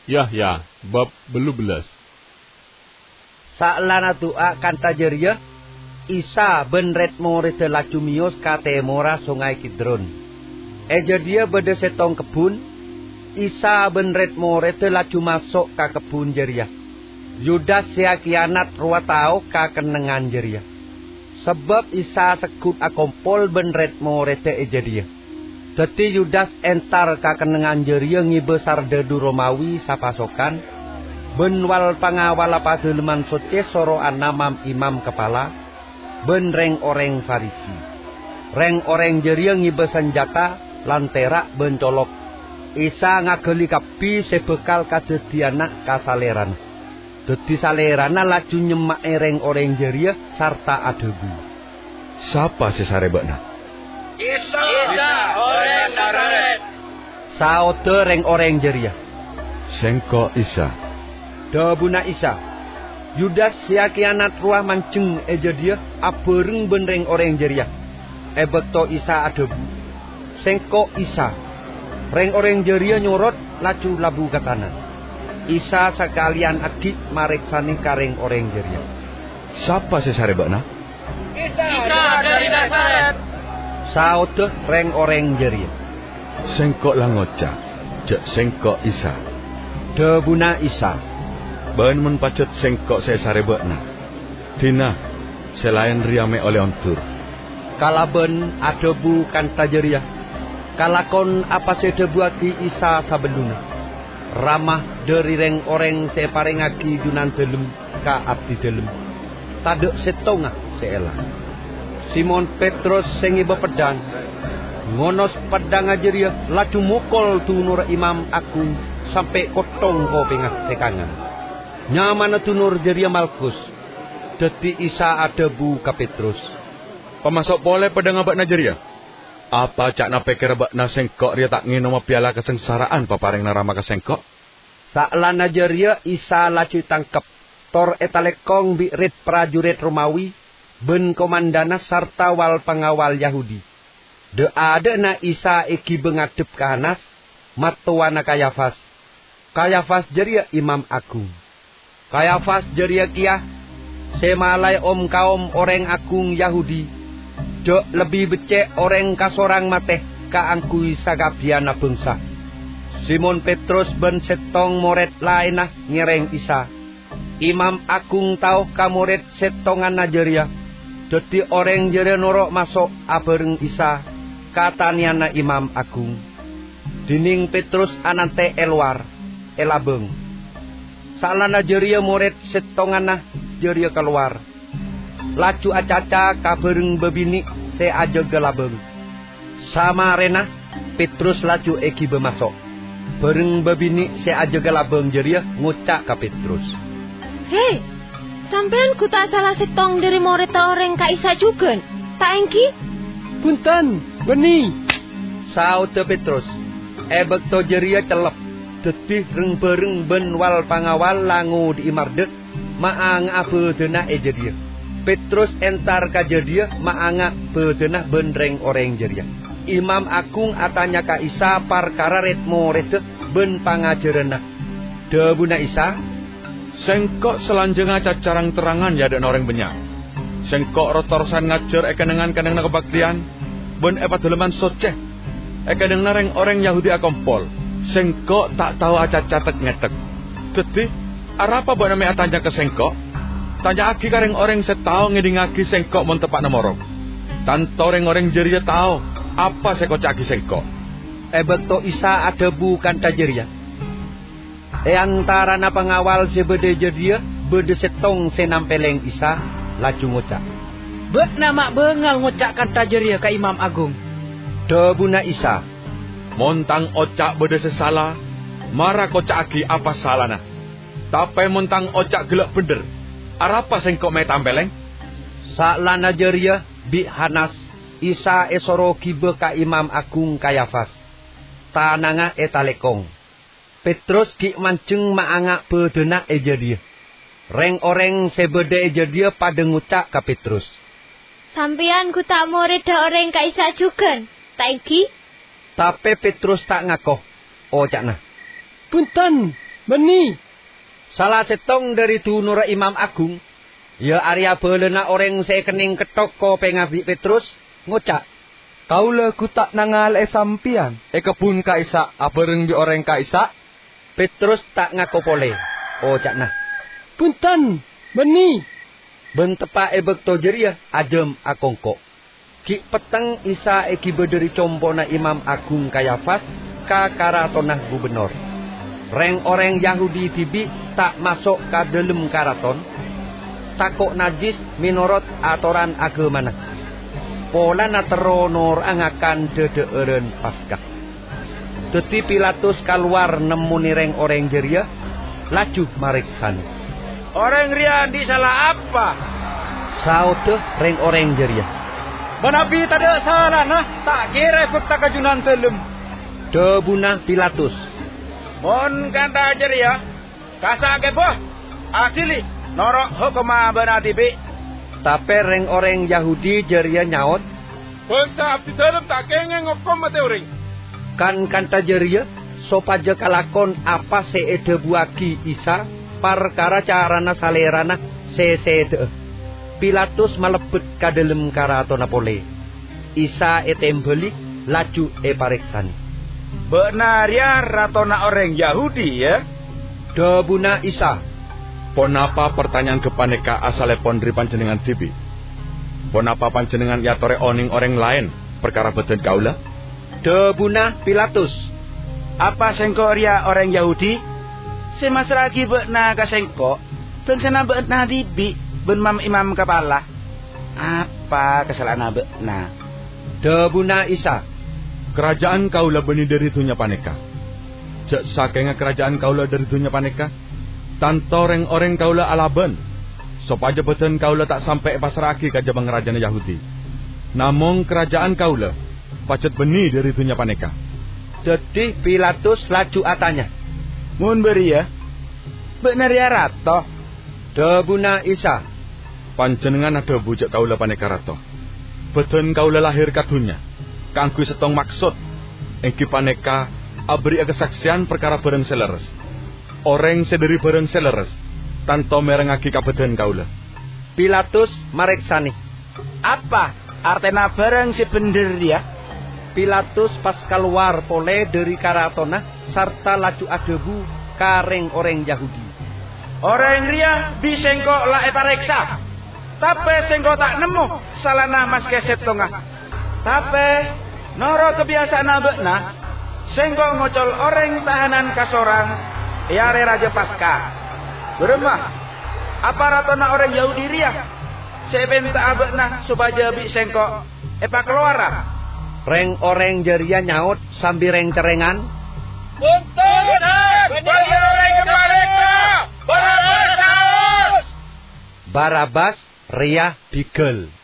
Ya, bab belu belas. Sa'lana doa kanta jeria, Isa benret morete lacumios kate mora sungai Kidron. Eja dia bede setong kebun, Isa benret morete lacu masuk ka kebun jeria. Yudas sia kianat ruatao ka kenengan jeria. Sebab Isa sekut akompol benret morete eja dia. Teti Yudas entar ka kenengan jeria ngibesar dedu Romawi sapasokan, benwal pangawal padeleman soce soro anamam imam kepala, ben reng oreng Farisi. Reng oreng jeria ngibe senjata, lanterak ben colok. Isa ngageli kapi sebekal kadedianak kasaleran. Dedi salerana laju nyemak reng oreng jeria sarta adebu. Siapa sesarebakna? Isa orang Nazaret. Saode reng oreng jeria. Sengko Isa. Dabuna Isa. Yudas sia kianat ruah manceng eja dia abereng benreng oreng jeria. Ebekto Isa adebu. Sengko Isa. Reng oreng jeria nyorot laju labu katana. Isa sekalian adik mareksani kareng oreng jeria. Siapa sesarebakna? Isa dari Nazaret. Saode reng oreng jeria. Sengko langoca. Jek sengko Isa. Dabuna Isa. Ben men pacet sengko sesarebakna. Dina selain riame oleh ontur. Kalaben adebu kanta jeria. Kalakon apa sedebuaki Isa sabeluna. Ramah dari reng oreng separengaki dunan delem ka abdi delem. Tadek setonga seela. Simon Petrus sengiba pedang. Ngonos pedang ajeria laju mukol tunur imam agung sampai kotong ko pengat sekangan. Nyamana tunur jeria Malkus. Deti Isa adebu ka Petrus. Pemasok boleh pedang abak najeria? Apa cak na pikir abak na sengkok ria tak nginoma piala kesengsaraan papareng narama kesengkok? Sa'lan najeria Isa laju tangkep. Tor etalekong birit prajurit Romawi. Ben komandana sarta wal pengawal Yahudi. De ada na Isa iki bengadep ke Hanas. Matuana Kayafas. Kayafas jeria imam agung. Kayafas jeria kia. Semalai om kaum orang agung Yahudi. Dek lebih becek orang kasorang mateh kaangkui sagabiana bangsa. Simon Petrus ben setong moret lainah ngereng Isa. Imam agung tau kamuret setongan najeria. Dadi orang jeria norok masuk abereng Isa. Kataniana imam agung. Dining Petrus anante elwar. Elabeng. Salana jeria murid setongana jeria keluar. Laju acaca kabereng bebini se aja gelabeng. Sama rena Petrus laju eki bemasok. Bereng bebini se aja gelabeng jeria ngucak ka Petrus. Hei, sampean ku tak salah setong dari murid orang ka Isa juga. Tak engki? Punten, beni. Saute Petrus. Ebekto jeria celep. Detih reng bereng ben wal pangawal langu di imardet. Maang abedena eja dia. Petrus entar ka jedia maanga bedena benreng oreng jeria. Imam agung atanya ka Isa parkara retmo rete ben pangajerena. Debuna Isa. Sengkok selanjeng cacarang terangan ya ada orang benyak. Sengkok rotorsan ngajar ekenengan kenengan kebaktian. Ben epadeleman soceh. Ekenengan reng orang Yahudi akompol. Sengkok tak tahu acat-catet ngetek. Jadi, arapa buat namanya tanya ke sengkok? Tanya aki kareng orang setau ngedingaki sengkok mon tepak nomorok. Tanto orang jeria tahu apa sekocak aki sengkok. Beto Isa adebu kanta jeria. Antara na pengawal sebede jedia bede setong senampeleng Isa laju ngucak. Bet nama bengal ngucak kanta jeria ka imam agung. Debuna Isa. Montang ocak bede sesala, marah kocak aki apa salahna. Tapi montang ocak gelak bener. Arapa sengkok me tampeleng? Sa'lana jeria bi Hanas Isa esoro kibe ka imam agung Kayafas. Tananga etalekong. Petrus ki manceng maanga bedena eja dia. Reng oreng sebede eja dia pada ngucak ka Petrus. Sampian ku tak murid orang ka Isa juga. Tak engki? Tapi Petrus tak ngakoh. Oh cakna. Punten, Beni. Salah setong dari dunura Imam Agung, ya Arya belena orang sekening ketoko pengabi Petrus, ngocak. Kaula kutak nangal sampian. Kebun kaisa abareng bi orang kaisa. Petrus tak ngaku pole. Oh cak nah. Punten. Beni. Ben tepa ebek tojeria ajem akongko. Ki peteng Isa eki bederi compona Imam Agung Kayafas ka karatonah gubernur. Reng orang Yahudi tibi tak masuk ke dalam karaton. Takok najis minorot atoran agamana. Pola nateronor angakan dedeeren Paskah. Teti Pilatus keluar nemuni reng orang jeria. Laju mariksan. Orang ria di salah apa? Sautuh reng orang jeria. Banabi tada salah nah. Tak kira fakta kajunan telem. Debunah Pilatus. Mon kanta jeria. Kasa keboh. Asili. Norok hukuma benatibi. Tapi reng orang Yahudi jeria nyaot. Bangsa abdi dalam tak kengeng ngokom mate uring. Kan kanta jeria. Sopaja kalakon apa seede buaki Isa. Perkara carana salerana sesede. Pilatus malebet ka dalem karatona pole. Isa etembelik laju pareksani. Benar ya ratona orang Yahudi ya. Debuna Isa. Ponapa pertanyaan kepaneka asale pon dari panjenengan tibi? Ponapa panjenengan yatore oning orang lain perkara beten kaula? Debuna Pilatus. Apa sengko ria orang Yahudi? Semas lagi bekna ka sengko. Ben sana bekna dibi. Ben mam imam kepala. Apa kesalahan bekna? Debuna Isa. Kerajaan kaula beni dari dunia paneka. Jak sakenga kerajaan kaula dari dunia paneka. Tantoreng orang kaula alaban. Sopaja beten kaula tak sampai pasraki ka jabang kerajaan Yahudi. Namong kerajaan kaula pacet beni dari dunia paneka. Jadi Pilatus laju atanya. Mun beri ya. Benar ya rato. Debuna Isa. Panjenengan ada bujak kaula paneka rato. Beten kaula lahir ka dunya. Kanggo setong maksud. Engki paneka abri kesaksian perkara bareng seleres. Orang sederi bareng seleres. Tanto merengaki kabeden kaula. Pilatus mareksani. Apa artena bareng si bener ya? Pilatus pas keluar pole dari karatona serta laju adebu kareng orang Yahudi. Orang ria bisengko la pareksa. Tapi sengko tak nemu salana mas keset tongah. Tapi noro kebiasaan abekna sengko ngocol orang tahanan kasorang yare Raja Paskah. Beremah apa ratona orang Yahudi ria sebenta abekna supaya bisengko keluara. Reng orang jeria nyaut sambil reng cerengan. Punten, bener orang mereka. Barabas. Barabas ria bigel.